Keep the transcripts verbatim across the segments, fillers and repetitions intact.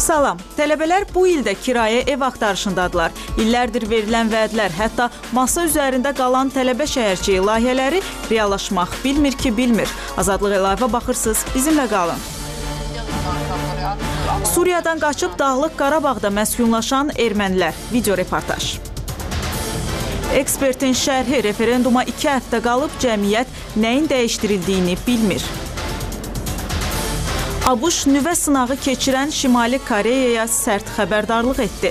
Salam, tələbələr bu ildə kirayə ev axtarışındadılar. İllərdir verilən vədlər, hətta masa üzərində qalan tələbə şəhərciyi layihələri reallaşmaq bilmir ki, bilmir. Azadlıq əlavə baxırsınız, bizimlə qalın. Suriyadan qaçıb Dağlıq Qarabağda məskunlaşan ermənilər. Video reportaj. Ekspertin şərhi, referenduma iki həftə qalıb cəmiyyət nəyin dəyişdirildiyini bilmir. ABŞ nüvə sınağı keçirən Şimali Koreyaya sərt xəbərdarlıq etdi.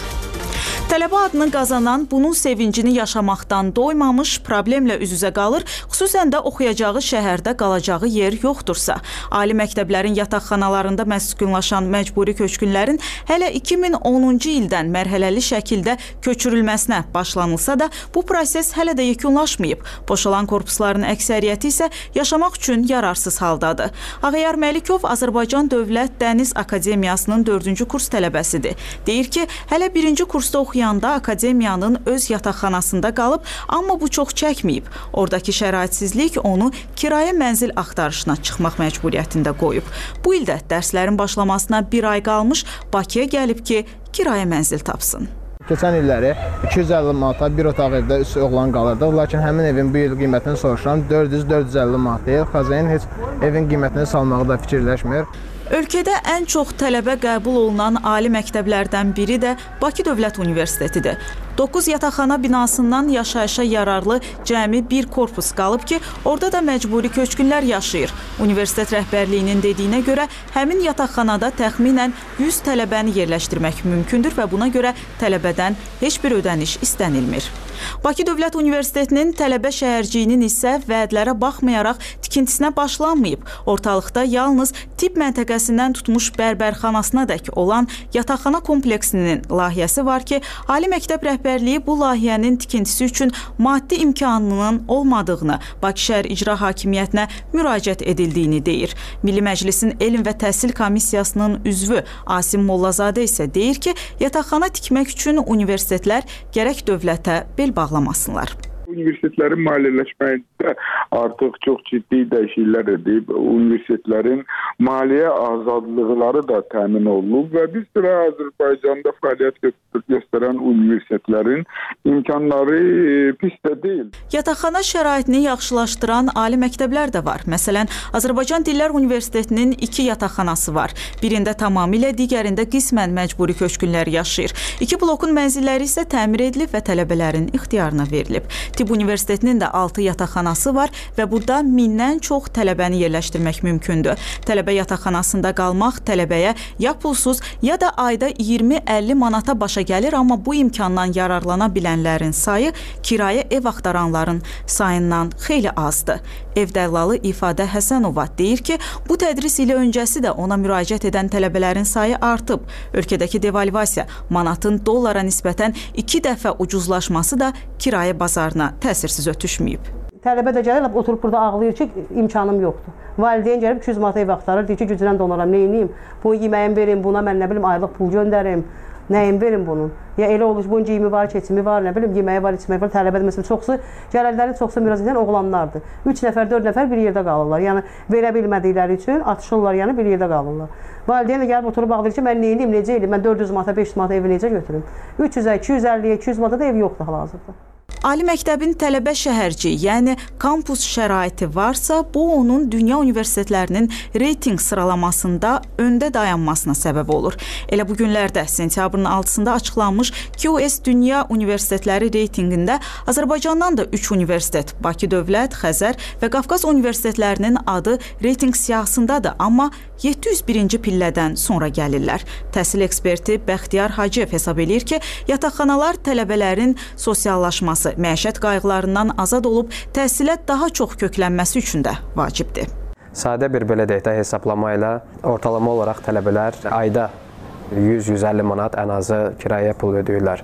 Tələbə adını qazanan bunun sevincini yaşamaqdan doymamış problemlə üz-üzə qalır, xüsusən də oxuyacağı şəhərdə qalacağı yer yoxdursa. Ali məktəblərin yataqxanalarında məskunlaşan məcburi köçkünlərin hələ iki min onuncu ildən mərhələli şəkildə köçürülməsinə başlanılsa da, bu proses hələ də yekunlaşmayıb. Boşalan korpusların əksəriyyəti isə yaşamaq üçün yararsız haldadır. Ağayar Məlikov Azərbaycan Dövlət Dəniz Akademiyasının dördüncü kurs tələbəsidir. Deyir ki, hələ birinci kursda oxuyan yanda akademiyanın öz yataqxanasında qalıb, amma bu çox çəkməyib. Oradakı şəraitsizlik onu kirayə mənzil axtarışına çıxmaq məcburiyyətində qoyub. Bu ildə dərslərin başlamasına bir ay qalmış Bakıya gəlib ki, kirayə mənzil tapsın. Keçən illəri iki yüz əlli manata bir otaq evdə üç oğlan qalırdı. Lakin həmin evin bu il qiymətini soruşuram, dörd yüz dörd yüz əlli manat deyil. Xəzəyin heç evin qiymətini salmağı da fikirləşmir. Ölkədə ən çox tələbə qəbul olunan ali məktəblərdən biri də Bakı Dövlət Universitetidir. doqquz yataqxana binasından yaşayışa yararlı cəmi bir korpus qalıb ki, orada da məcburi köçkünlər yaşayır. Universitet rəhbərliyinin dediyinə görə həmin yataqxanada təxminən yüz tələbəni yerləşdirmək mümkündür və buna görə tələbədən heç bir ödəniş istənilmir. Bakı Dövlət Universitetinin tələbə şəhərciyinin isə vədlərə baxmayaraq tikintisinə başlanmayıb. Ortalıqda yalnız tibb məntəqəsindən tutmuş bərbərxanasına dək olan yataqxana kompleksinin layihəsi var ki, Ali məktəb rəhbərliyi bu layihənin tikintisi üçün maddi imkanının olmadığını, Bakı şəhər icra hakimiyyətinə müraciət edildiyini deyir. Milli Məclisin Elm və Təhsil Komissiyasının üzvü Asim Mollazadə isə deyir ki, yataqxana tikmək üçün universitetlər gərək dövlətə bel bağlamasınlar. Universitetlərin maliyyələşməyində artıq çox ciddi dəyişikliklər edib, universitetlərin maliyyə azadlıqları da təmin olunub və bir sıra Azərbaycanda fəaliyyət göstərən universitetlərin imkanları pis də deyil. Yataqxana şəraitini yaxşılaşdıran ali məktəblər də var. Məsələn, Azərbaycan Dillər Universitetinin iki yataqxanası var. Birində tamamilə, digərində qismən məcburi köçkünlər yaşayır. İki blokun mənzilləri isə təmir edilib və tələbələrin ixtiyarına verilib. Tibb Universitetinin də altı yataqxanası var və burada mindən çox tələbəni yerləşdirmək mümkündür. Tələbə yataqxanasında qalmaq tələbəyə ya pulsuz, ya da ayda iyirmi əlli manata başa gəlir, amma bu imkandan yararlana bilənlərin sayı kirayə ev axtaranların sayından xeyli azdır. Ev dəllalı İfadə Həsənova deyir ki, bu tədris ili öncəsi də ona müraciət edən tələbələrin sayı artıb. Ölkədəki devalvasiya, manatın dollara nisbətən iki dəfə ucuzlaşması da kirayə bazarına təsirsiz ötüşməyib. Tələbə də gəlir, oturub burada ağlayır ki, imkanım yoxdur. Valideyn gəlib iki yüz manata ev axtarır, deyir ki, güclə donaram, neyiniyim? Bunu yeməyim verim, buna mən nə bilim aylıq pul göndərim, nəyim verim bunun? Ya elə olur, bunun geyimi var, keçimi var, nə bilim, yeməyi var, içməyi var, tələbədə məsələn çoxsu, gəlirlərin çoxsu müraciət edən oğlanlardır. Üç nəfər, dörd nəfər bir yerdə qalırlar. Yəni verə bilmədikləri üçün atışırlar, yəni bir yerdə qalırlar. Valideyn də gəlib oturub ağlayır ki, mən neyiniyim, necə eləyim, mən dörd yüz manata, beş yüz manata evi necə götürüm? üç yüzə, iki yüz əlliyə, iki yüz manata da ev yoxdur hal-hazırda. Ali məktəbin tələbə şəhərci, yəni kampus şəraiti varsa, bu onun dünya universitetlərinin reyting sıralamasında öndə dayanmasına səbəb olur. Elə bu günlərdə sentyabrın altısında açıqlanmış Q S Dünya Universitetləri reytingində Azərbaycandan da üç universitet, Bakı Dövlət, Xəzər və Qafqaz universitetlərinin adı reyting siyahısındadır, amma yeddi yüz birinci pillədən sonra gəlirlər. Təhsil eksperti Bəxtiyar Hacıyev hesab edir ki, yataqxanalar tələbələrin sosiallaşması, məişət qayğılarından azad olub təhsilə daha çox köklənməsi üçün də vacibdir. Sadə bir belə deyək də hesablama ilə ortalama olaraq tələbələr ayda yüz yüz əlli manat ən azı kirayə pul ödəyirlər.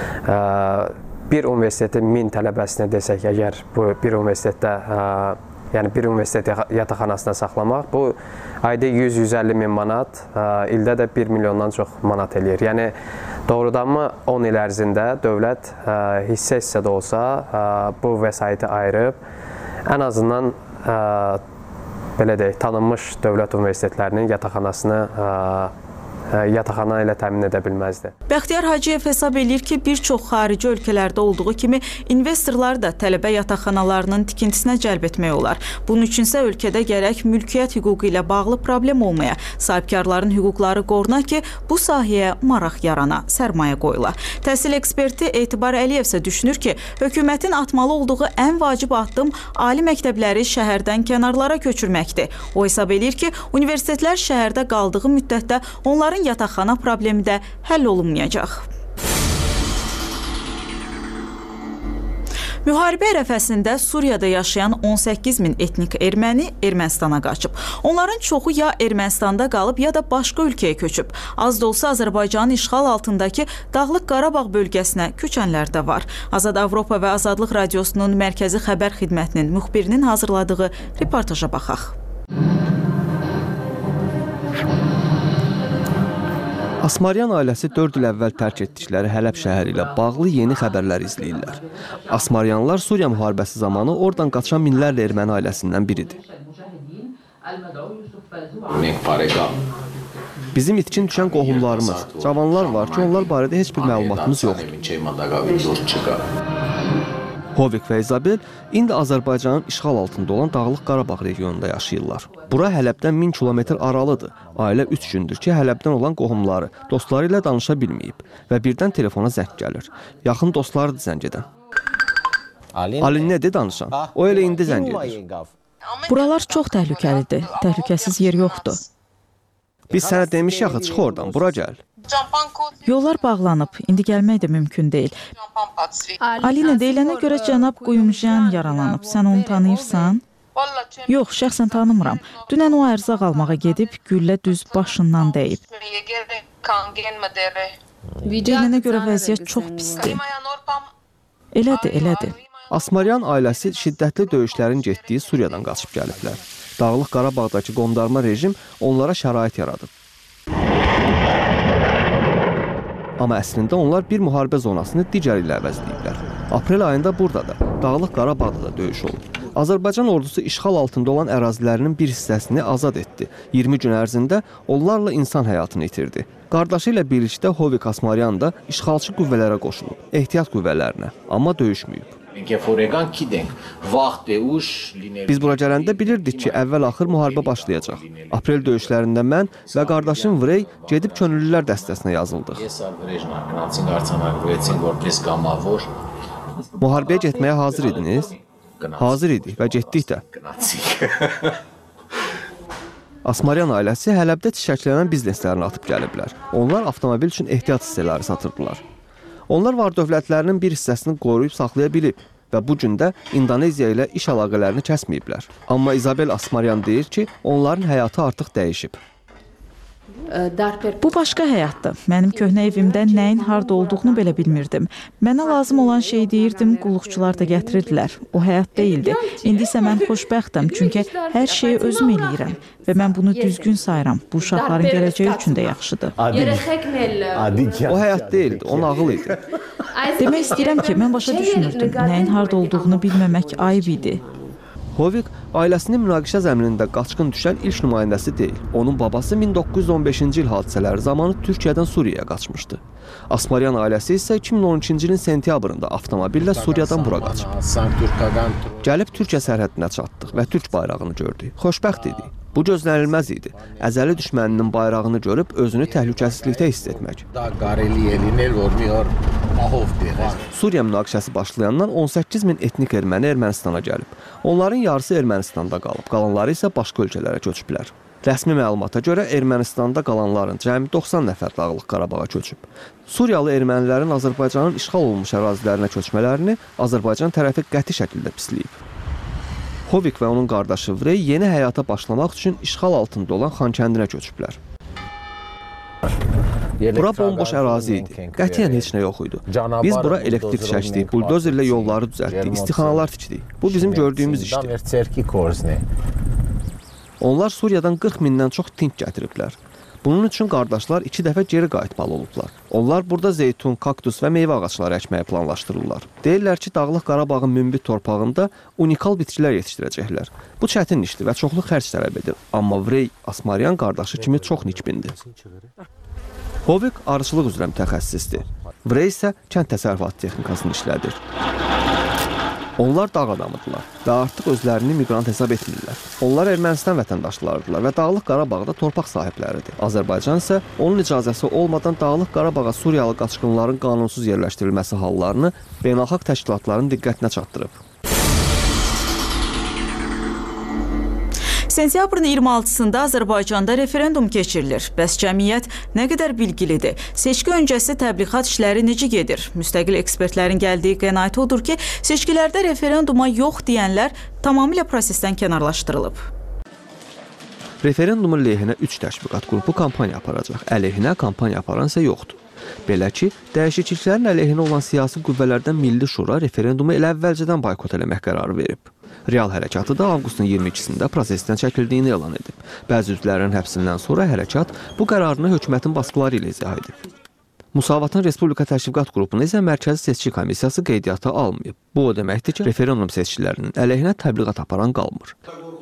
Bir universitetin min tələbəsini desək, əgər bu bir universitetdə yəni bir universitet yataqxanasına saxlamaq, bu ayda yüz yüz əlli min manat, ildə də bir milyondan çox manat eləyir. Yəni doğrudanmı on il ərzində dövlət hissə-hissə də olsa bu vəsaiti ayırıb, ən azından belə deyək, tanınmış dövlət universitetlərinin yataqxanasını yataqxana ilə təmin edə bilməzdi. Bəxtiyar Hacıyev hesab edir ki, bir çox xarici ölkələrdə olduğu kimi investorlar da tələbə yataqxanalarının tikintisinə cəlb etmək olar. Bunun üçünsə ölkədə gərək mülkiyyət hüququ ilə bağlı problem olmaya, sahibkarların hüquqları qoruna ki, bu sahəyə maraq yarana, sərmayə qoyula. Təhsil eksperti Etibar Əliyev isə düşünür ki, hökumətin atmalı olduğu ən vacib addım ali məktəbləri şəhərdən kənarlara köçürməkdir. O hesab edir ki, universitetlər şəhərdə qaldığı müddətdə onların yataqxana problemi də həll olunmayacaq. Müharibə ərəfəsində Suriyada yaşayan on səkkiz min etnik erməni Ermənistana qaçıb. Onların çoxu ya Ermənistanda qalıb, ya da başqa ölkəyə köçüb. Az da olsa Azərbaycanın işğal altındakı Dağlıq Qarabağ bölgəsinə köçənlər də var. Azad Avropa və Azadlıq Radiosunun Mərkəzi Xəbər Xidmətinin müxbirinin hazırladığı reportaja baxaq. Asmaryan ailəsi dörd il əvvəl tərk etdikləri Hələb şəhəri ilə bağlı yeni xəbərlər izləyirlər. Asmaryanlar Suriya müharibəsi zamanı oradan qaçan minlərlə erməni ailəsindən biridir. Bizim itkin düşən qohumlarımız, cavanlar var ki, onlar barədə heç bir məlumatımız yoxdur. Hovik və İzabel indi Azərbaycanın işğal altında olan Dağlıq Qarabağ regionunda yaşayırlar. Bura Hələbdən min kilometr aralıdır. Ailə üç gündür ki, Hələbdən olan qohumları, dostları ilə danışa bilməyib və birdən telefona zəng gəlir. Yaxın dostlarıdır zəng edən. Alin nədir danışan? O elə indi zəng edir. Buralar çox təhlükəlidir. Təhlükəsiz yer yoxdur. Biz sənə demişik axı, çıx oradan, bura gəl. Yollar bağlanıb, indi gəlmək də mümkün deyil. Alina deyilənə görə cənab Quyumjan yaralanıb. Sən onu tanıyırsan? Yox, şəxsən tanımıram. Dünən o ərzaq almağa gedib, güllə düz başından dəyib. Deyilənə görə vəziyyət çox pisdir. Elədir, elədir. Asmaryan ailəsi şiddətli döyüşlərin getdiyi Suriyadan qaçıb gəliblər. Dağlıq Qarabağdakı qondarma rejim onlara şərait yaradıb. Amma əslində onlar bir müharibə zonasını digər ilə əvəzləyiblər. Aprel ayında burada da, Dağlıq Qarabağda da döyüş olub. Azərbaycan ordusu işğal altında olan ərazilərinin bir hissəsini azad etdi. iyirmi gün ərzində onlarla insan həyatını itirdi. Qardaşı ilə birlikdə Hovik Asmaryan da işğalçı qüvvələrə qoşulub, ehtiyat qüvvələrinə, amma döyüşməyib. Biz bura gələndə bilirdik ki, əvvəl-axır müharibə başlayacaq. Aprel döyüşlərində mən və qardaşım Vrey gedib könüllülər dəstəsinə yazıldıq. Müharibəyə getməyə hazır idiniz? Hazır idik və getdik də. Asmaryan ailəsi Hələbdə çiçəklənən bizneslərini atıb gəliblər. Onlar avtomobil üçün ehtiyat hissələri satırdılar. Onlar var dövlətlərinin bir hissəsini qoruyub saxlaya bilib və bu gün də İndoneziya ilə iş əlaqələrini kəsməyiblər. Amma İzabel Asmaryan deyir ki, onların həyatı artıq dəyişib. Bu başqa həyatdır. Mənim köhnə evimdə nəyin harda olduğunu belə bilmirdim. Mənə lazım olan şey deyirdim, qulluqçular da gətirirdilər. O həyat deyildi. İndi isə mən xoşbəxtəm, çünki hər şeyi özüm eləyirəm və mən bunu düzgün sayıram. Bu uşaqların gələcəyi üçün də yaxşıdır. O həyat deyildi, o nağıl idi. Demək istəyirəm ki, mən başa düşmürdüm. Nəyin harda olduğunu bilməmək ayıb idi. Hovik ailəsinin münaqişə zəminində qaçqın düşən ilk nümayəndəsi deyil. Onun babası min doqquz yüz on beşinci il hadisələri zamanı Türkiyədən Suriyaya qaçmışdı. Asmaryan ailəsi isə iki min on ikinci ilin sentyabrında avtomobillə Suriyadan bura qaçıb. Gəlib Türkiyə sərhədinə çatdıq və Türk bayrağını gördük. Xoşbəxt idik. Bu gözlənilməz idi. Əzəli düşməninin bayrağını görüb özünü təhlükəsizlikdə hiss etmək. Suriya münaqişəsi başlayandan on səkkiz min etnik erməni Ermənistana gəlib. Onların yarısı Ermənistanda qalıb, qalanları isə başqa ölkələrə köçüblər. Rəsmi məlumata görə Ermənistanda qalanların cəmi doxsan nəfər Dağlıq Qarabağa köçüb. Suriyalı ermənilərin Azərbaycanın işğal olunmuş ərazilərinə köçmələrini Azərbaycan tərəfi qəti şəkildə pisləyib. Hovik və onun qardaşı Vrey yeni həyata başlamaq üçün işğal altında olan Xankəndinə köçüblər. Bura bomboş ərazi idi. Qətiyyən heç nə yox idi. Biz bura elektrik çəkdik, buldozerlə yolları düzəltdik, istixanalar tikdik. Bu bizim gördüyümüz işdir. Onlar Suriyadan qırx mindən çox tink gətiriblər. Bunun üçün qardaşlar iki dəfə geri qayıtmalı olublar. Onlar burada zeytun, kaktus və meyvə ağacları əkməyi planlaşdırırlar. Deyirlər ki, Dağlıq Qarabağın münbit torpağında unikal bitkilər yetişdirəcəklər. Bu çətin işdir və çoxlu xərc tələb edir. Amma Vrey Asmaryan qardaşı kimi çox nikbindir. Hovik arıçılıq üzrə mütəxəssisdir. Vrey isə kənd təsərrüfatı texnikasını işlədir. Onlar dağ adamıdırlar və artıq özlərini miqrant hesab etmirlər. Onlar Ermənistan vətəndaşlarıdırlar və Dağlıq Qarabağda torpaq sahibləridir. Azərbaycan isə onun icazəsi olmadan Dağlıq Qarabağa Suriyalı qaçqınların qanunsuz yerləşdirilməsi hallarını beynəlxalq təşkilatların diqqətinə çatdırıb. Sentyabrın iyirmi altısında Azərbaycanda referendum keçirilir. Bəs cəmiyyət nə qədər bilgilidir? Seçki öncəsi təbliğat işləri necə gedir? Müstəqil ekspertlərin gəldiyi qənaət odur ki, seçkilərdə referenduma yox deyənlər tamamilə prosesdən kənarlaşdırılıb. Referendumun lehinə üç təşviqat qrupu kampaniya aparacaq. Əleyhinə kampaniya aparan isə yoxdur. Belə ki, dəyişikliklərin əleyhinə olan siyasi qüvvələrdən Milli Şura referendumu elə əvvəlcədən boykot eləmək qərarı verib. Real hərəkatı da avqustun iyirmi ikisində prosesdən çəkildiyini elan edib. Bəzi üzvlərin həbsindən sonra hərəkat bu qərarını hökumətin baskıları ilə izah edib. Musavatın Respublika Təşviqat qrupunu isə Mərkəzi Seçki Komissiyası qeydiyyata almayıb. Bu o deməkdir ki, referendum seçkilərinin əleyhinə təbliğat aparan qalmır.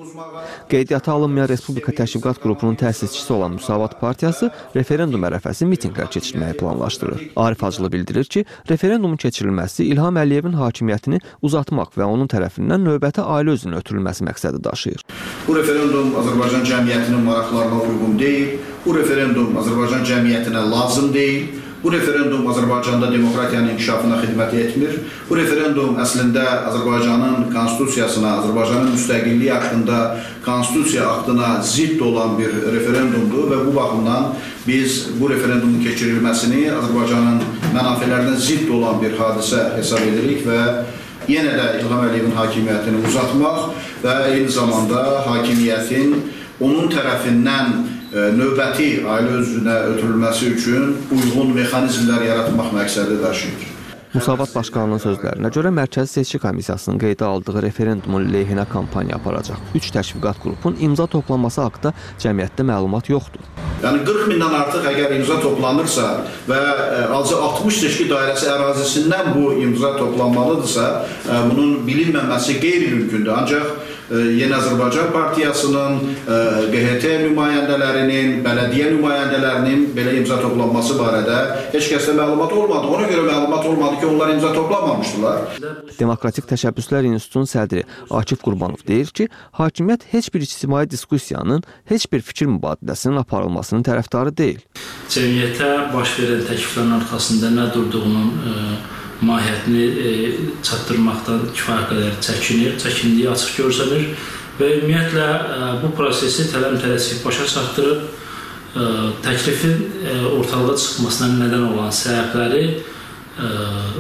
Qeydiyyata alınmayan Respublika Təşviqat qrupunun təsisçisi olan Musavat Partiyası referendum ərəfəsi mitinqlər keçirməyi planlaşdırır. Arif Hacılı bildirir ki, referendumun keçirilməsi İlham Əliyevin hakimiyyətini uzatmaq və onun tərəfindən növbəti ailə özünün ötürülməsi məqsədi daşıyır. Bu referendum Azərbaycan cəmiyyətinin maraqlarına uyğun deyil, bu referendum Azərbaycan cəmiyyətinə lazım deyil. Bu referendum Azərbaycanda demokratiyanın inkişafına xidmət etmir. Bu referendum əslində Azərbaycanın konstitusiyasına, Azərbaycanın müstəqilliyi haqqında konstitusiya aktına zidd olan bir referendumdur və bu baxımdan biz bu referendumun keçirilməsini Azərbaycanın mənafələrinə zidd olan bir hadisə hesab edirik və yenə də İlham Əliyevin hakimiyyətini uzatmaq və eyni zamanda hakimiyyətin onun tərəfindən növbəti ailə üzvünə ötürülməsi üçün uyğun mexanizmlər yaratmaq məqsədi daşıyır. Musavat Başkanının sözlərinə görə Mərkəzi Seçki Komissiyasının qeydə aldığı referendumun lehinə kampaniya aparacaq. Üç təşviqat qrupun imza toplanması haqqında cəmiyyətdə məlumat yoxdur. Yəni qırx mindən artıq əgər imza toplanırsa və azı altmış seçki dairəsi ərazisindən bu imza toplanmalıdırsa, bunun bilinməməsi qeyri-mümkündür. Ancaq Yeni Azərbaycan Partiyasının, Q H T nümayəndələrinin, bələdiyyə nümayəndələrinin belə imza toplanması barədə heç kəsdə məlumat olmadı. Ona görə məlumat olmadı ki, onlar imza toplamamışdılar. Demokratik Təşəbbüslər İnstitutunun sədri Akif Qurbanov deyir ki, hakimiyyət heç bir ictimai diskussiyanın, heç bir fikir mübadiləsinin aparılmasının tərəfdarı deyil. Cəmiyyətə baş verən təkliflərin arxasında nə durduğunun mahiyyətini e, çatdırmaqdan kifayət qədər çəkinir, çəkindiyi açıq görsənir və ümumiyyətlə e, bu prosesi tələm-tələsik başa çatdırıb e, təklifin e, ortalığa çıxmasına nədən olan səbəbləri e,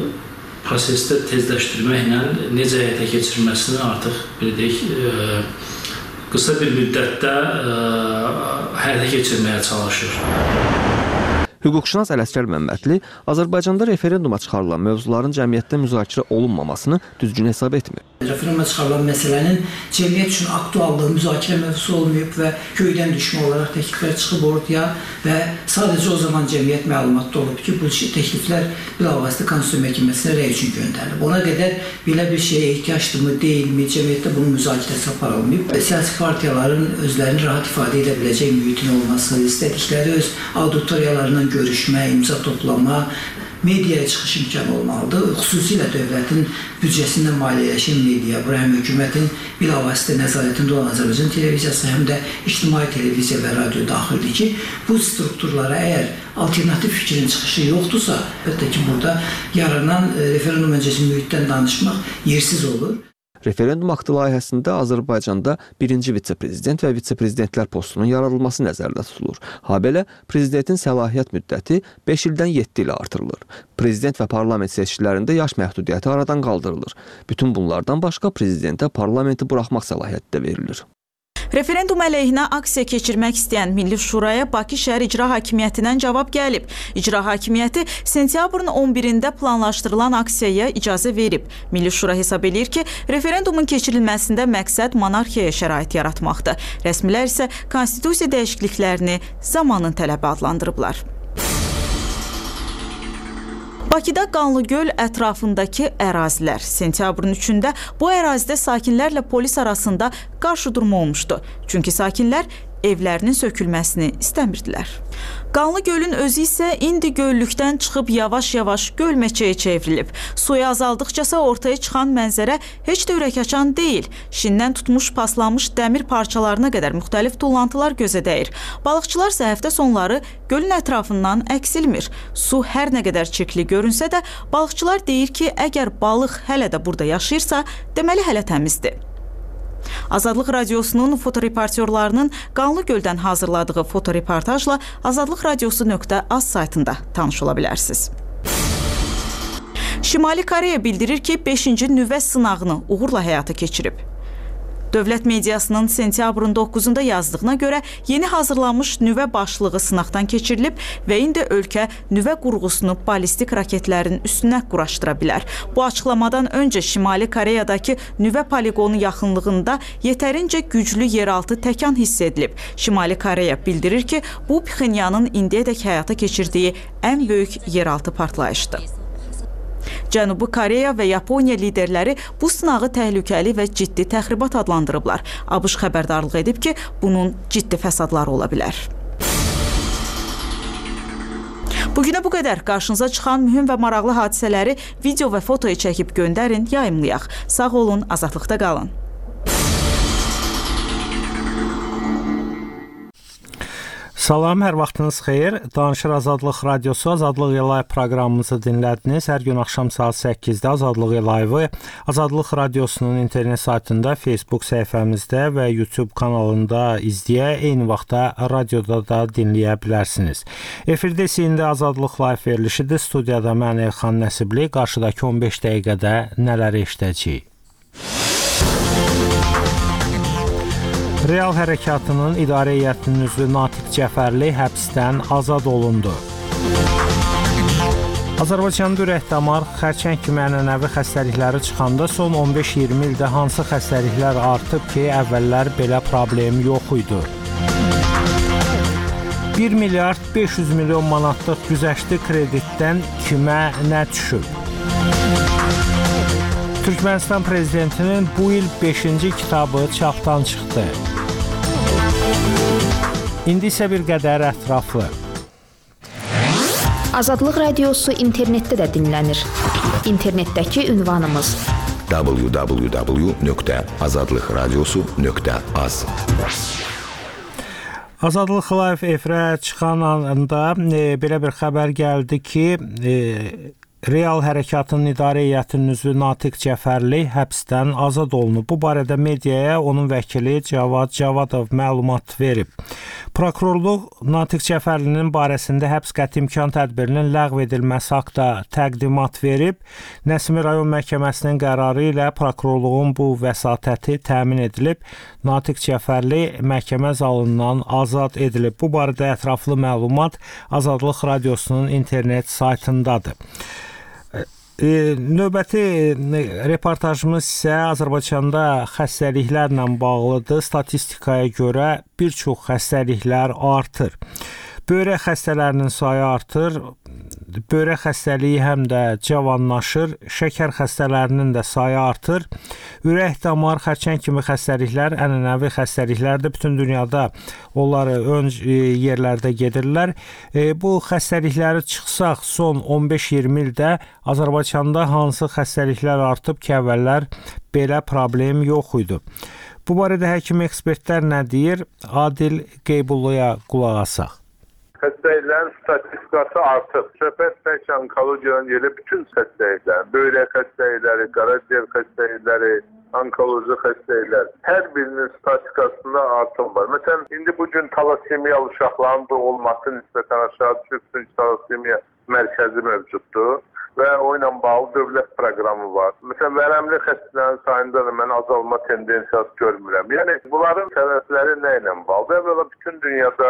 prosesdə tezləşdirməklə necə həyata keçirilməsini artıq bildik, e, qısa bir müddətdə e, həyata keçirməyə çalışır. Hüquqşünas Ələsgər Məmmədli Azərbaycanda referenduma çıxarılan mövzuların cəmiyyətdə müzakirə olunmamasını düzgün hesab etmir. Referenduma çıxarılan məsələnin cəmiyyət üçün aktuallığı müzakirə mövzusu olmayıb və göydən düşmə olaraq təkliflər çıxıb ortaya və sadəcə o zaman cəmiyyət məlumatda olub ki, bu təkliflər bilavasitə Konstitusiya Məhkəməsinə rəy üçün göndərilib. Ona qədər belə bir şeyə ehtiyacdırmı, deyilmi, cəmiyyətdə bunun müzakirəsi aparılmayıb. Siyasi partiyaların özlərini rahat ifadə edə biləcək mühitin olması, istədikləri öz auditoriyalarından görüşmə, imza toplama, mediaya çıxış imkanı olmalıdır. Xüsusilə dövlətin büdcəsindən maliyyələşən media, bura həm hökumətin bilavasitə nəzarətində olan Azərbaycan televiziyası, həm də ictimai televiziya və radio daxildir ki, bu strukturlara əgər alternativ fikrin çıxışı yoxdursa, əlbəttə ki, burada yaranan referendum öncəsi mühitdən danışmaq yersiz olur. Referendum aktı layihəsində Azərbaycanda birinci vitse-prezident və vitse-prezidentlər postunun yaradılması nəzərdə tutulur. Habelə prezidentin səlahiyyət müddəti beş ildən yeddi ilə artırılır. Prezident və parlament seçkilərində yaş məhdudiyyəti aradan qaldırılır. Bütün bunlardan başqa prezidentə parlamenti buraxmaq səlahiyyəti də verilir. Referendum əleyhinə aksiya keçirmək istəyən Milli Şuraya Bakı şəhər İcra Hakimiyyətindən cavab gəlib. İcra Hakimiyyəti sentyabrın on birində planlaşdırılan aksiyaya icazə verib. Milli Şura hesab edir ki, referendumun keçirilməsində məqsəd monarxiyaya şərait yaratmaqdır. Rəsmilər isə konstitusiya dəyişikliklərini zamanın tələbi adlandırıblar. Bakıda Qanlıgöl ətrafındakı ərazilər sentyabrın üçündə bu ərazidə sakinlərlə polis arasında qarşıdurma olmuşdu. Çünki sakinlər evlərinin sökülməsini istəmirdilər. Qanlı gölün özü isə indi göllükdən çıxıb yavaş-yavaş gölməçəyə çevrilib. Suyu azaldıqcasa ortaya çıxan mənzərə heç də ürəkaçan deyil. Şindən tutmuş paslanmış dəmir parçalarına qədər müxtəlif tullantılar gözə dəyir. Balıqçılar isə həftə sonları gölün ətrafından əksilmir. Su hər nə qədər çirkli görünsə də, balıqçılar deyir ki, əgər balıq hələ də burada yaşayırsa, deməli hələ təmizdir. Azadlıq Radiosunun fotoreportyorlarının Qanlı Göldən hazırladığı fotoreportajla azadlıq radiosu nöqtə az saytında tanış ola bilərsiniz. Şimali Koreya bildirir ki, beşinci nüvə sınağını uğurla həyata keçirib. Dövlət mediasının sentyabrın doqquzunda yazdığına görə yeni hazırlanmış nüvə başlığı sınaqdan keçirilib və indi ölkə nüvə qurğusunu ballistik raketlərin üstünə quraşdıra bilər. Bu açıqlamadan öncə Şimali Koreyadakı nüvə poligonu yaxınlığında yetərincə güclü yeraltı təkan hiss edilib. Şimali Koreya bildirir ki, bu Pxenyanın indiyədək həyata keçirdiyi ən böyük yeraltı partlayışdır. Cənubi Koreya və Yaponiya liderləri bu sınağı təhlükəli və ciddi təxribat adlandırıblar. ABŞ xəbərdarlıq edib ki, bunun ciddi fəsadları ola bilər. Bugünə bu qədər. Qarşınıza çıxan mühüm və maraqlı hadisələri video və fotoya çəkib göndərin, yayımlayaq. Sağ olun, azadlıqda qalın. Salam, hər vaxtınız xeyir. Danışır Azadlıq Radiosu, Azadlıq Live proqramımızı dinlədiniz. Hər gün axşam saat səkkizdə Azadlıq Live-ı Azadlıq Radiosunun internet saytında, Facebook səhifəmizdə və YouTube kanalında izləyə, eyni vaxtda radioda da dinləyə bilərsiniz. Efirdə isə indi Azadlıq Live verilişidir. Studiyada mən Elxan Nəsibli, qarşıdakı on beş dəqiqədə nələri eşidəcəyik? Real Hərəkatının İdarə Heyətinin üzvü Natiq Cəfərli həbsdən azad olundu. Azərbaycanda ürək-damar, xərçəng kimi ənənəvi xəstəlikləri çıxanda son on beş iyirmi ildə hansı xəstəliklər artıb ki, əvvəllər belə problem yox idi? bir milyard beş yüz milyon manatlıq güzəştli kreditdən kimə nə düşüb? Türkmənistan prezidentinin bu il beşinci kitabı çapdan çıxdı. İndi isə bir qədər ətraflı. Azadlıq Radiosu internetdə də dinlənir. İnternetdəki ünvanımız w w w nöqtə azadlıqradiosu nöqtə az. Azadlıq Live efirə çıxan anda e, belə bir xəbər gəldi ki, e, Real Hərəkatının İdarə Heyətinin üzvü Natiq Cəfərli həbsdən azad olunub. Bu barədə mediaya onun vəkili Cavad Cavadov məlumat verib. Prokurorluq Natiq Cəfərlinin barəsində həbs qəti imkan tədbirinin ləğv edilməsi haqqında təqdimat verib. Nəsimi rayon məhkəməsinin qərarı ilə prokurorluğun bu vəsatəti təmin edilib. Natiq Cəfərli məhkəmə zalından azad edilib. Bu barədə ətraflı məlumat Azadlıq Radiosunun internet saytındadır. E, növbəti reportajımız isə Azərbaycanda xəstəliklərlə bağlıdır. Statistikaya görə bir çox xəstəliklər artır. Böyrək xəstələrinin sayı artır. Böyrək xəstəliyi həm də cavanlaşır. Şəkər xəstələrinin də sayı artır. Ürək, damar, xərçəng kimi xəstəliklər ənənəvi xəstəliklərdir. Bütün dünyada onları ön yerlərdə gedirlər. E, bu xəstəlikləri çıxsaq son on beş iyirmi ildə Azərbaycanda hansı xəstəliklər artıb ki, əvvəllər belə problem yox idi. Bu barədə həkim ekspertlər nə deyir? Adil Qeybulluya qulaq asaq. Xəstəliklərin statistikası artıb. Söhbət tək onkologiyadan gəlir bütün xəstəliklər, böyrək xəstəlikləri, qaraciyər xəstəlikləri, onkoloji xəstəliklər. Hər birinin statistikasında artım var. Məsələn, indi bugün talasemiyalı uşaqların doğulması nisbətən aşağı düşüb, çünki talasemiya mərkəzi mövcuddur və o ilə bağlı dövlət proqramı var. Məsələn, vərəmli xəstələrin sayında da mən azalma tendensiyası görmürəm. Yəni, bunların səbəbləri nə ilə bağlıdır? Əvvəla bütün dünyada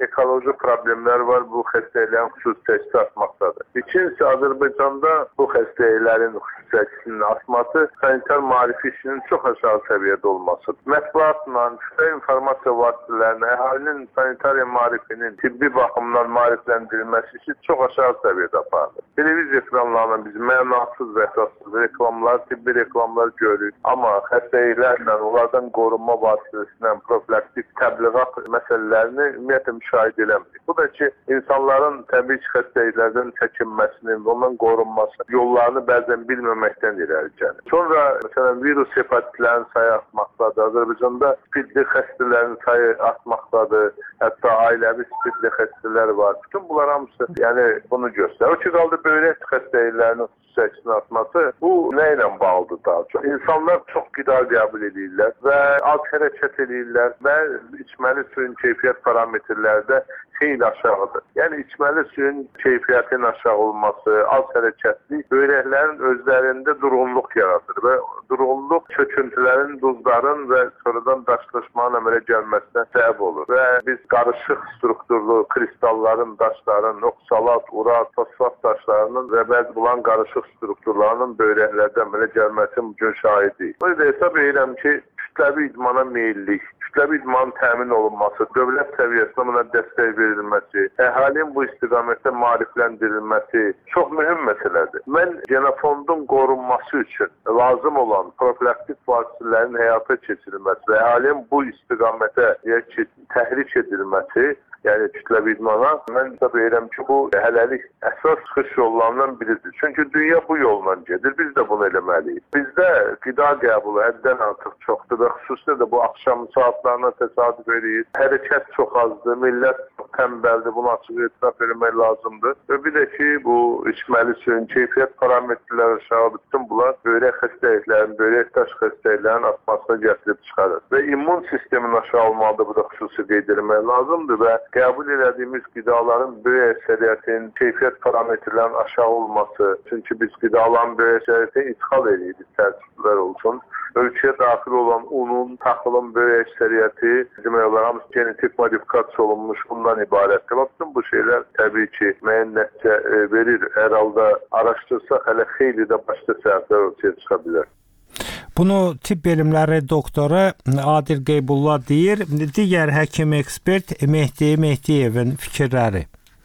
ekoloji problemlər var, bu xəstəliklərin xüsusi təşkil artmaqdadır. İkincisi, Azərbaycanda bu xəstəliklərin xüsusi təşkilinin artması sanitar maarifi işinin çox aşağı səviyyədə olması. Mətbuatla, kütlə informasiya vasitələrinin, əhalinin sanitariya maarifinin tibbi baxımdan maarifləndirilməsi işi çox aşağı səviyyədə aparılır. Televiziya ekranlarından biz mənasız və əsassız reklamlar, tibbi reklamlar görürük. Amma xəstəliklərlə, onlardan qorunma vasitəsilə profilaktik təbliğat məsələlərini ümumiyyətlə müşahidə eləmirik. Bu da ki, insanların təbii ki, xəstəliklərdən çəkinməsinin, ondan qorunması yollarını bəzən bilməməkdən irəli gəlir. Sonra, məsələn, virus hepatitlərin sayı artmaqdadır. Azərbaycanda spidli xəstələrin sayı artmaqdadır. Hətta ailəvi spidli xəstələr var. Bütün bunlar hamısı yəni, bunu göstərir. O ki, qaldı böyrək xəstəliklərinin xüsusiyyətinin artması, bu nə ilə bağlıdır daha çox? İnsanlar çox qida qəbul edirlər və az hərəkət edirlər və içməli suyun keyfiyyət parametrlərdə xeyli aşağıdır. Yəni, içməli suyun keyfiyyətinin aşağı olması, az hərəkətlik böyrəklərin özlərində durğunluq yaradır və durğunluq çöküntülərin, duzların və sonradan daşlaşmanın əmələ gəlməsinə səbəb olur. Və biz qarışıq strukturlu kristalların, daşların, oxsalat, urat, fosfat daşlarının və bəzi bulan qarışıq strukturlarının böyrəklərdə əmələ gəlməsi bugün şahidiyik. Bu da hesab edirəm ki, kütləvi idmana meyillik, kütləvi idmanın təmin olunması, dövlət səviyyəsində buna dəstək verilməsi, əhalinin bu istiqamətdə maarifləndirilməsi çox mühüm məsələdir. Mən genofondun qorunması üçün lazım olan profilaktik vasitələrin həyata keçirilməsi və əhalinin bu istiqamətə təhrik edilməsi, yəni kütləvi idmana, mən hesab edirəm ki, bu hələlik əsas çıxış yollarından biridir. Çünki dünya bu yolla gedir, biz də bunu eləməliyik. Bizdə qida qəbulu həddən artıq çoxdur və xüsusilə də bu axşam saatlarına təsadüf edir. Hərəkət çox azdır, millət çox tənbəldir, bunu açıq etiraf eləmək lazımdır. Və bir də ki, bu içməli suyun keyfiyyət parametrləri aşağıdır. Bütün bunlar böyrək xəstəliklərin, böyrək daş xəstəliklərin artmasına gətirib çıxarır. Və immun sistemin aşağı olmalıdır, bu da xüsusi qeyd edilmək lazımdır və qəbul elədiyimiz qidaların böyük əksəriyyətinin keyfiyyət parametrlərinin aşağı olması, çünki biz qidaların böyük əksəriyyətini ithal edirik, təəssüflər olsun. Ölkəyə daxil olan unun, taxılın böyük əksəriyyəti, demək olar, hamısı genetik modifikasiya olunmuş bundan ibarətdir. Bütün bu şeylər təbii ki, müəyyən nəticə verir. Hər halda araşdırsaq, hələ xeyli də başqa səhvlər ortaya çıxa bilər. Bunu tibb elmləri doktoru Adil Qeybulla deyir. Digər həkim ekspert Mehdi Mehdiyevin fikirləri.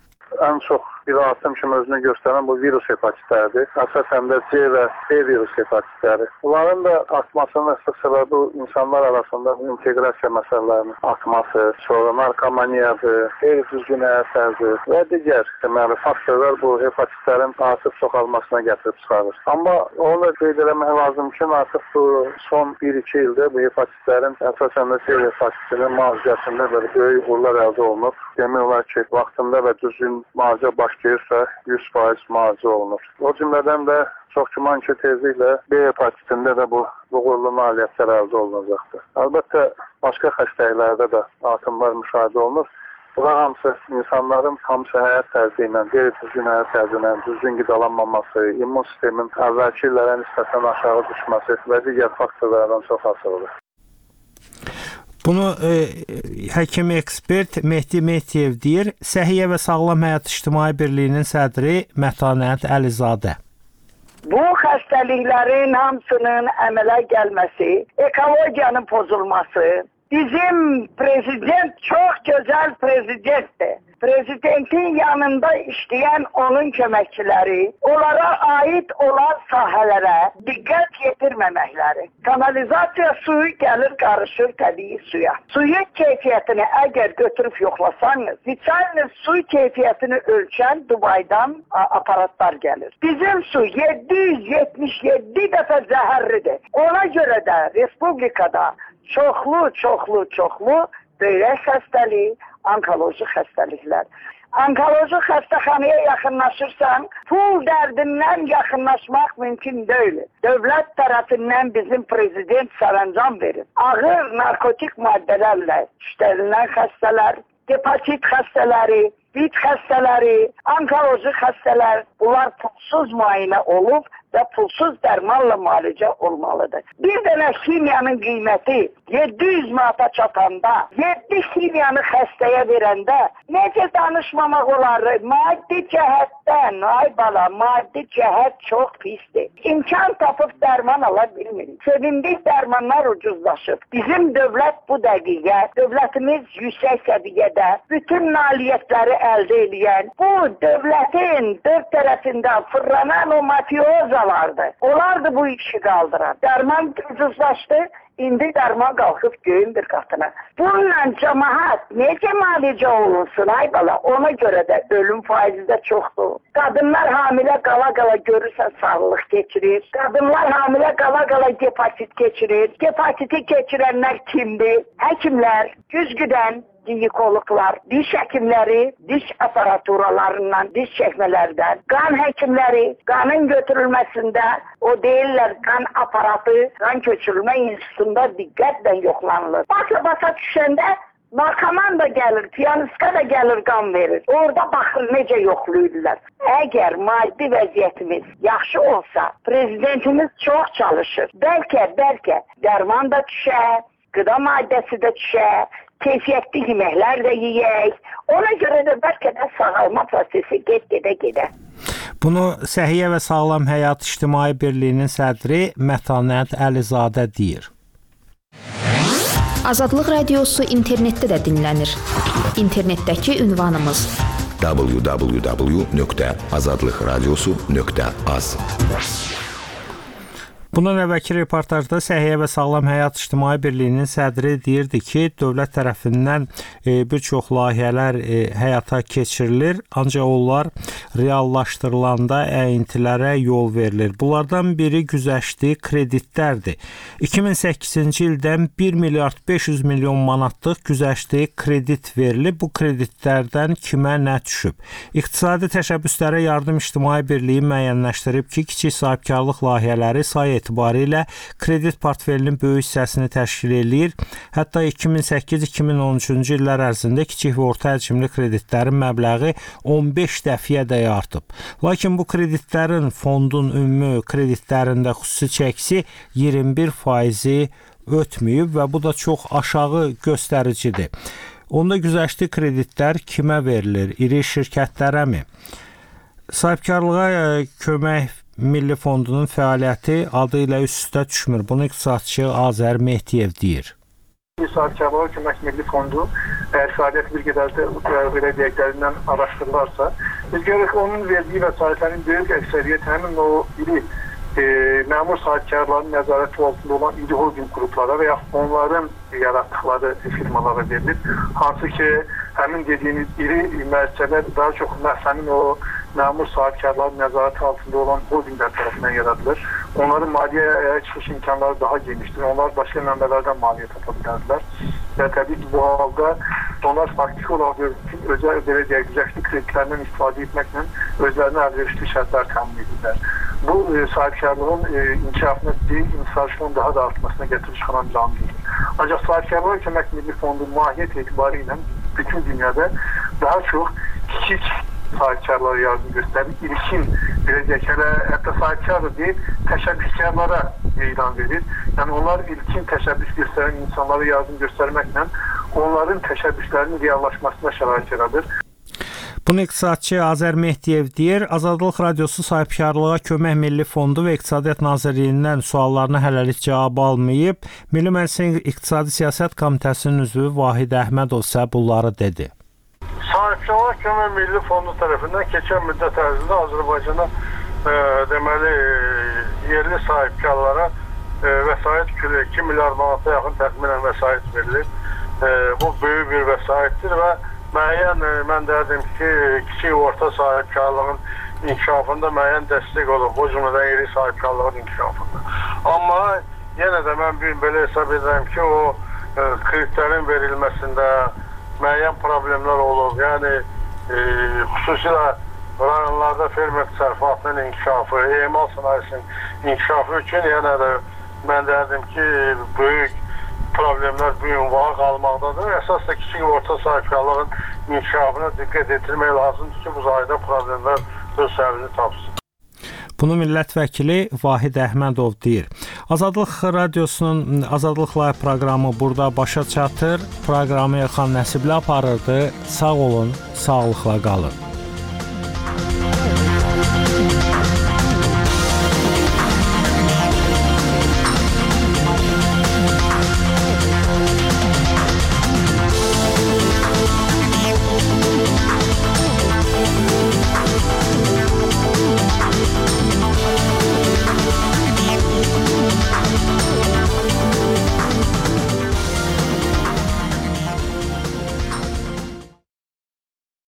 Ən çox bir artım kimi özünü göstərən bu virus hepatitləridir. Əsasən də C və B virus hepatitləri. Bunların da artmasının əsas səbəbi insanlar arasında inteqrasiya məsələlərinin artması, sonra narkomaniyadır, qeyri-düzgün həyat tərzi və digər deməli faktorlar bu hepatitlərin artıq çoxalmasına gətirib çıxarır. Amma onu da qeyd eləmək lazım ki, artıq bu son bir iki ildə bu hepatitlərin əsasən də C hepatitinin müalicəsində belə böyük uğurlar əldə olunub. Demək olar ki, vaxtında və düzgün müalicə başlayırsa yüz faiz müalicə olunur. O cümlədən də çox güman ki, tezliklə B hepatitində də bu uğurlu nailiyyətlər əldə olunacaqdır. Əlbəttə, başqa xəstəliklərdə də artımlar müşahidə olunur. Bunlar hamısı insanların hamısı həyat tərzi ilə, qeyri-düzgün həyat tərzi ilə, düzgün qidalanmaması, immun sistemin əvvəlki illərə nisbətən aşağı düşməsi və digər faktorlardan çox asılı olur. Bunu e, həkim ekspert Mehdi Mehdiyev deyir. Səhiyyə və Sağlam Həyat İctimai Birliyinin sədri Mətanət Əlizadə. Bu xəstəliklərin hamısının əmələ gəlməsi, ekologiyanın pozulması, bizim prezident çox gözəl prezidentdir. Prezidentin yanında işləyən onun köməkçiləri, onlara aid olan sahələrə diqqət yetirməməkləri. Kanalizasiya suyu gəlir, qarışır təbii suya. Suyun keyfiyyətini əgər götürüb yoxlasanız, içənin su keyfiyyətini ölçən Dubaydan aparatlar gəlir. Bizim su yeddi yüz yetmiş yeddi dəfə zəhərlidir. Ona görə də respublikada çoxlu, çoxlu, çoxlu böyrək xəstəliyi, onkoloji xəstəliklər. Onkoloji xəstəxanaya yaxınlaşırsan, pul dərdindən yaxınlaşmaq mümkün deyil. Dövlət tərəfindən bizim prezident sərəncam verir. Ağır narkotik maddələrlə işlənilən xəstələr, hepatit xəstələri, bit xəstələri, onkoloji xəstələr, bunlar pulsuz müayinə olub və pulsuz dərmanla müalicə olmalıdır. Bir dənə ximiyanın qiyməti yeddi yüz manata çatanda, yeddi ximiyanı xəstəyə verəndə necə danışmamaq olar? Maddi cəhətdən, ay bala, maddi cəhət çox pisdir. İmkan tapıb dərman ala bilmirik. Sevindik dərmanlar ucuzlaşıb. Bizim dövlət bu dəqiqə, dövlətimiz yüksək səviyyədə bütün nailiyyətləri əldə edən, bu dövlətin dörd tərəfində fırlanan o mafiozalardır. Onlardır bu işi qaldıran. Dərman ucuzlaşdı, indi dərman qalxıb göyün bir qatına. Bununla cəmaət necə müalicə olunsun ay bala? Ona görə də ölüm faizi də çoxdur. Qadınlar hamilə qala-qala görürsən sağlıq keçirir. Qadınlar hamilə qala-qala gepatit keçirir. Gepatiti keçirənlər kimdir? Həkimlər, güzgüdən, ginekologlar, diş həkimləri, diş aparaturalarından, diş çəkmələrdən, qan həkimləri, qanın götürülməsində, o deyirlər qan aparatı, qan köçürülmə institutunda diqqətlə yoxlanılır. Basa-basa düşəndə narkoman da gəlir, piyanistka da gəlir, qan verir. Orada baxır necə yoxlayırlar. Əgər maddi vəziyyətimiz yaxşı olsa, prezidentimiz çox çalışır. Bəlkə, bəlkə dərman da düşər, qıda maddəsi də düşər, keyfiyyətli yeməklər də yeyək. Ona görə də bəlkə də sağalma prosesi get-gedə gedə. Bunu Səhiyyə və Sağlam Həyat İctimai Birliyinin sədri Mətanət Əlizadə deyir. Azadlıq Radiosu internetdə də dinlənir. İnternetdəki ünvanımız w w w nöqtə azadlıq radiosu nöqtə az. Bundan əvvəlki reportajda Səhiyyə və Sağlam Həyat İctimai Birliyinin sədri deyirdi ki, dövlət tərəfindən e, bir çox layihələr e, həyata keçirilir, ancaq onlar reallaşdırılanda əyntilərə yol verilir. Bunlardan biri güzəştli kreditlərdir. iki min səkkizinci ildən bir milyard beş yüz milyon manatlıq güzəştli kredit verilib. Bu kreditlərdən kimə nə düşüb? İqtisadi Təşəbbüslərə Yardım İctimai Birliyi müəyyənləşdirib ki, kiçik sahibkarlıq layihələri sayı etibarilə kredit portfelinin böyük hissəsini təşkil eləyir. Hətta iki min səkkiz iki min on üçüncü illər ərzində kiçik və orta həcmli kreditlərin məbləği on beş dəfəyə artıb. Lakin bu kreditlərin fondun ümumi kreditlərində xüsusi çəksi iyirmi bir faizi ötməyib və bu da çox aşağı göstəricidir. Onda güzəştli kreditlər kimə verilir? İri şirkətlərəmi? Sahibkarlığa kömək Milli Fondunun fəaliyyəti adı ilə üst-üstə düşmür. Bunu iqtisadçı Azər Mehdiyev deyir. Sahibkarlığa kömək Milli Fondu əgər fəaliyyət bir qədər də belə deyəklərindən araşdırılarsa, biz görürük ki, onun verdiyi vəsaitlərin böyük əksəriyyət həmin o iri e, məmur sahibkarların nəzarəti altında olan iri holding qruplara və ya onların yaratdıqları firmalara verilir. Hansı ki, həmin dediyiniz iri müəssisələr daha çox məhsənin o məmur sahibkarların nəzarəti altında olan holdinglər tərəfindən yaradılır. Onların maliyyə çıxış imkanları daha genişdir. Onlar başqa mənbələrdən maliyyə tapa bilərdilər. Və təbii ki, bu halda onlar faktiki olaraq özəl belə deyək, güzəştli kreditlərindən istifadə etməklə özlərinə əlverişli şərtlər təmin edirlər. Bu e, sahibkarlığın e, inkişafına deyil, intisarçılığın daha da artmasına gətirib çıxaran canlıdır. Ancaq sahibkarlığa kömək Milli Fondu mahiyyət etibarı ilə bütün dünyada daha çox kiçik sahibkarlara yardım göstərir. İlkin, belə deyək, hələ hətta sahibkarı deyil, təşəbbüskarlara elan verir. Yəni, onlar ilkin təşəbbüs göstərən insanlara yardım göstərməklə onların təşəbbüslərinin reallaşmasına şərait yaradır. Bunu iqtisadçı Azər Mehdiyev deyir. Azadlıq Radiosu Sahibkarlığa Kömək Milli Fondu və İqtisadiyyat Nazirliyindən suallarına hələlik cavab almayıb. Milli Məclisin İqtisadi Siyasət Komitəsinin üzvü Vahid Əhmədov isə bunları dedi. Sahibkarlığa Kömək Milli Fondu tərəfindən keçən müddət ərzində Azərbaycana e, deməli yerli sahibkarlara e, vəsait iki milyard manata yaxın təxminən vəsait verilir. E, bu böyük bir vəsaitdir və müəyyən, mən deyərdim ki, kiçik orta sahibkarlığın inkişafında müəyyən dəstək olur, bu cümlədən iri sahibkarlığın inkişafında. Amma yenə də mən bir belə hesab edirəm ki, o e, kreditlərin verilməsində müəyyən problemlər olur. Yəni, e, xüsusilə rayonlarda fermer təsərrüfatının inkişafı, emal sənayesinin inkişafı üçün yenə də mən deyərdim ki, böyük problemlər bu ünvağa qalmaqdadır. Əsas da kiçik və orta sahibkarlığın inkişafına diqqət etdirmək lazımdır ki, bu sahədə problemlər öz səbəbini tapsın. Bunu millət vəkili Vahid Əhmədov deyir. Azadlıq radiosunun Azadlıq Live proqramı burada başa çatır. Proqramı Xan Nəsibli aparırdı. Sağ olun, sağlıqla qalın.